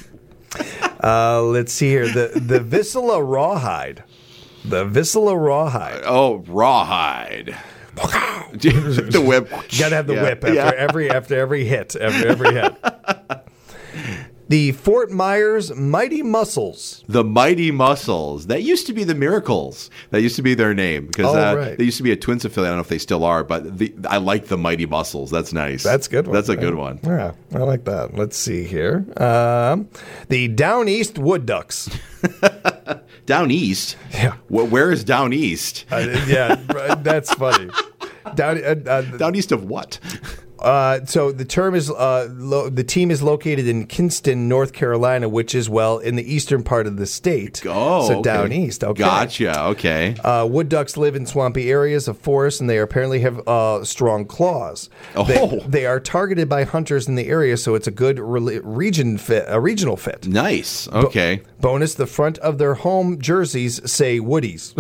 Let's see here. The Vissla Rawhide. The Vissla Rawhide. Oh, Rawhide. The whip. You got to have the whip after every hit. Every hit. The Fort Myers Mighty Muscles. The Mighty Muscles. That used to be the Miracles. That used to be their name. Because they used to be a Twins affiliate. I don't know if they still are, but I like the Mighty Muscles. That's nice. That's a good one. That's a good one. Yeah, I like that. Let's see here. The Down East Wood Ducks. Down East? Yeah. Where is Down East? That's funny. Down east of what? So the term is the team is located in Kinston, North Carolina, which is in the eastern part of the state. So down east. Okay, gotcha. Okay. Wood ducks live in swampy areas of forests, and they apparently have strong claws. They are targeted by hunters in the area, so it's a good regional fit. Nice. Okay. Bonus: the front of their home jerseys say Woodies.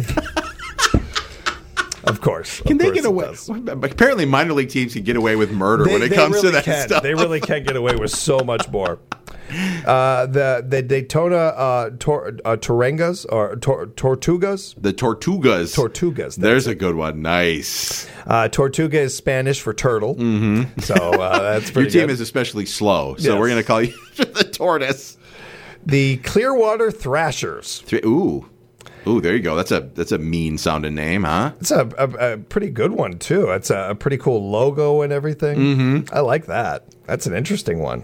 Of course. Can they get away? Apparently, minor league teams can get away with murder when it comes to that stuff. They really can get away with so much more. The Daytona Tortugas or Tortugas. The Tortugas. Tortugas. There's a good one. Nice. Tortuga is Spanish for turtle. Mm-hmm. So that's pretty Your team good. is especially slow, so we're going to call you the Tortoise. The Clearwater Thrashers. Ooh, there you go. That's a mean sounding name, huh? It's a pretty good one too. It's a pretty cool logo and everything. Mm-hmm. I like that. That's an interesting one.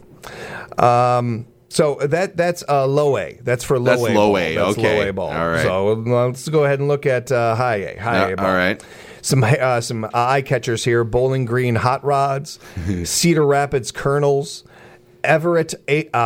So that's low A. That's for low A. That's low A. That's okay. Low A ball. All right. So let's go ahead and look at high A. High A ball. All right. Some eye catchers here: Bowling Green Hot Rods, Cedar Rapids Colonels, Everett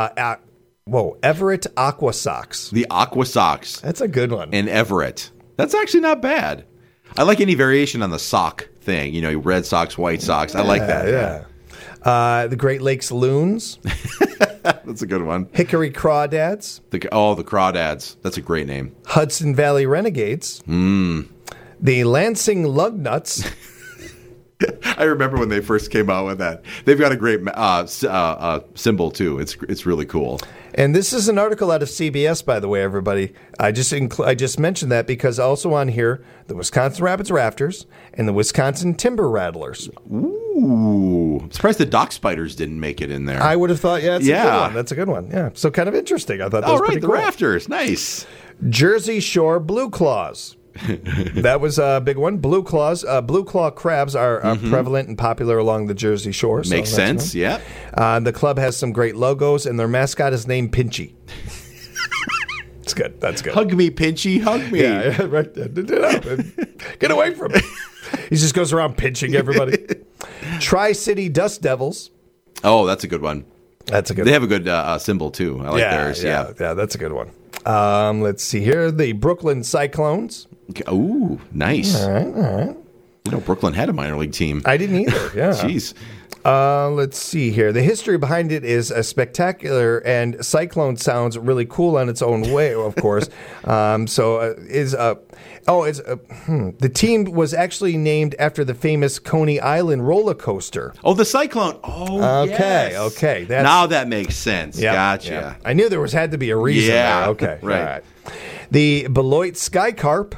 Aqua Sox. The Aqua Sox. That's a good one. In Everett. That's actually not bad. I like any variation on the sock thing. Red Sox, White Sox. I like that. Yeah. The Great Lakes Loons. That's a good one. Hickory Crawdads. The Crawdads. That's a great name. Hudson Valley Renegades. The Lansing Lugnuts. I remember when they first came out with that. They've got a great symbol too. It's really cool. And this is an article out of CBS, by the way, everybody. I just mentioned that because also on here, the Wisconsin Rapids Rafters and the Wisconsin Timber Rattlers. Ooh. I'm surprised the Dock Spiders didn't make it in there. I would have thought, that's a good one. That's a good one. Yeah. So kind of interesting. I thought that was pretty cool. The Rafters. Nice. Jersey Shore Blue Claws. That was a big one. Blue claw crabs are prevalent and popular along the Jersey Shore. So makes sense, yeah. The club has some great logos, and their mascot is named Pinchy. It's good. That's good. Hug me, Pinchy. Hug me. Yeah, right. Get away from me. He just goes around pinching everybody. Tri-City Dust Devils. Oh, that's a good one. That's a good one. They have a good symbol, too. I like theirs. Yeah, that's a good one. Let's see here. The Brooklyn Cyclones. Ooh, nice. All right. Brooklyn had a minor league team. I didn't either. Yeah. Jeez. Let's see here. The history behind it is spectacular, and Cyclone sounds really cool on its own way, of course. The team was actually named after the famous Coney Island roller coaster. Oh, the Cyclone. Oh, okay, yes. Okay. Now that makes sense. Yep, Gotcha. Yep. I knew there had to be a reason there. Okay, right. All right. The Beloit Skycarp.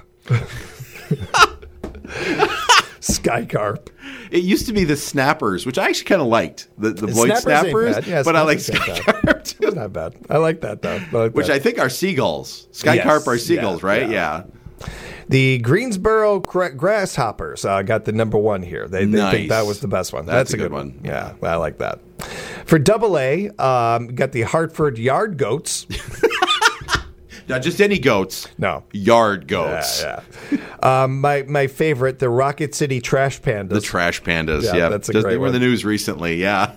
Skycarp. It used to be the Snappers, which I actually kind of liked. The Beloit Snappers, yeah, but I like Skycarp too. It's not bad. I like that, though. I think are seagulls. Skycarp are seagulls, right? Yeah. The Greensboro Grasshoppers got the number one here. They think that was the best one. That's a good one. Yeah, I like that. For AA, got the Hartford Yard Goats. Not just any goats. No. Yard goats. Yeah. My favorite, the Rocket City Trash Pandas. The Trash Pandas, yeah. That's a great one. They were in the news recently, yeah.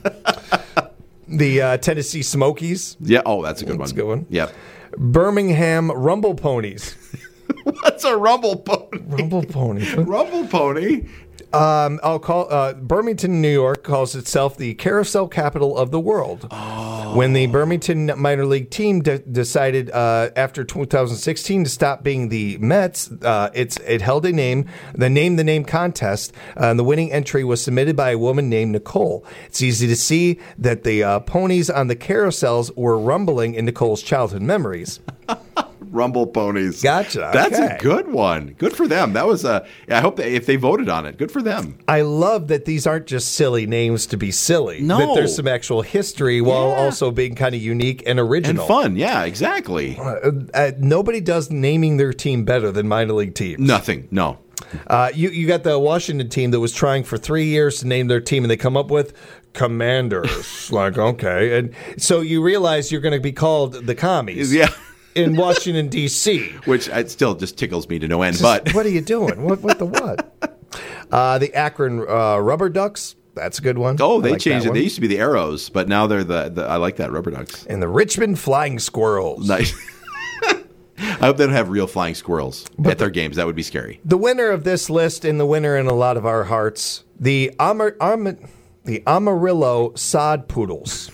The Tennessee Smokies. Yeah, that's a good one. That's a good one. Yep. Birmingham Rumble Ponies. What's a rumble pony? Rumble pony. Rumble pony? I'll call Birmingham, New York calls itself the carousel capital of the world. Oh. When the Birmingham minor league team decided after 2016 to stop being the Mets, it held a name contest. And the winning entry was submitted by a woman named Nicole. It's easy to see that the ponies on the carousels were rumbling in Nicole's childhood memories. Rumble ponies. Gotcha. That's a good one. Good for them. That was I hope if they voted on it, good for them. I love that these aren't just silly names to be silly. No. That there's some actual history while also being kind of unique and original. And fun. Yeah, exactly. Nobody does naming their team better than minor league teams. Nothing. No. You got the Washington team that was trying for 3 years to name their team, and they come up with Commanders. Like, okay. And so you realize you're going to be called the Commies. Yeah. In Washington, D.C. Which it still just tickles me to no end. But what are you doing? What? The Akron Rubber Ducks. That's a good one. Oh, they changed it. They used to be the Arrows, but now they're the I like that, Rubber Ducks. And the Richmond Flying Squirrels. Nice. I hope they don't have real flying squirrels at their games. That would be scary. The winner of this list and the winner in a lot of our hearts, the Amarillo Sod Poodles.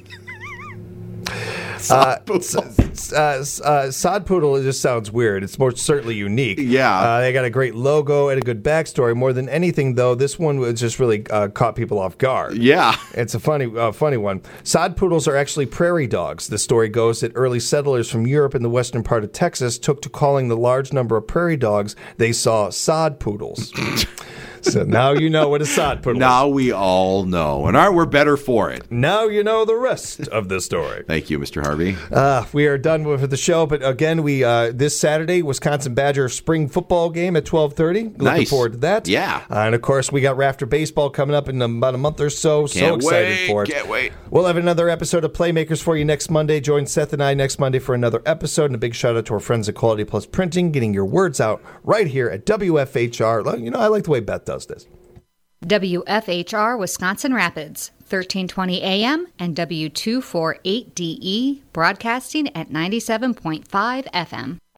Sod Poodle, it just sounds weird. It's more certainly unique. Yeah. They got a great logo and a good backstory. More than anything, though, this one was just really caught people off guard. Yeah. It's a funny one. Sod Poodles are actually prairie dogs. The story goes that early settlers from Europe and the western part of Texas took to calling the large number of prairie dogs they saw Sod Poodles. So now you know what a sod poodle is. Now we all know. And we're better for it. Now you know the rest of the story. Thank you, Mr. Harvey. We are done with the show. But again, we this Saturday, Wisconsin Badger spring football game at 12:30. Looking forward to that. Yeah. And of course, we got Rafter Baseball coming up in about a month or so. So excited for it. Can't wait. We'll have another episode of Playmakers for you next Monday. Join Seth and I next Monday for another episode. And a big shout out to our friends at Quality Plus Printing, getting your words out right here at WFHR. You know, I like the way Beth does this. WFHR Wisconsin Rapids, 1320 AM and W248DE, broadcasting at 97.5 FM.